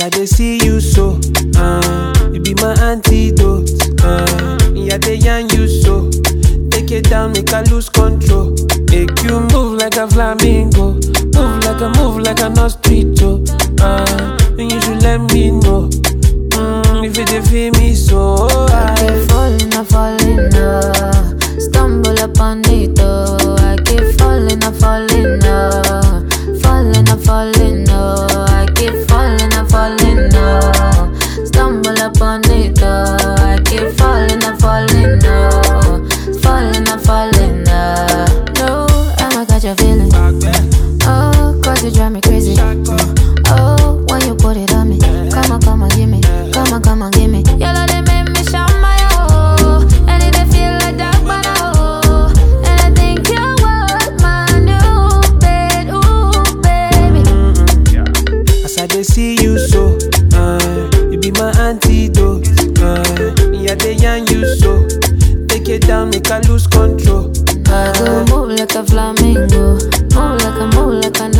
I dey see you so, you be my antidote. Yeah, they yarn you so. Take it down, make I lose control. Make you move like a flamingo, move like a mosquito. And you should let me know, if you dey feel me so. I keep falling, stumble upon it, oh. I keep falling, falling, I keep falling, stumble upon it, oh. I keep falling, falling, no, I'ma catch a feeling. Oh, cause you drive me crazy. Oh, when you put it on me, come on, give me, come on, give me. Your love they make me shout my oh, and it they feel like that but oh, and I think you want my new bed, ooh baby. As I dey see you so, you be my antidote. Yeah, they yarn you so. Take it down, make I lose control. I go move like a flamingo, move like a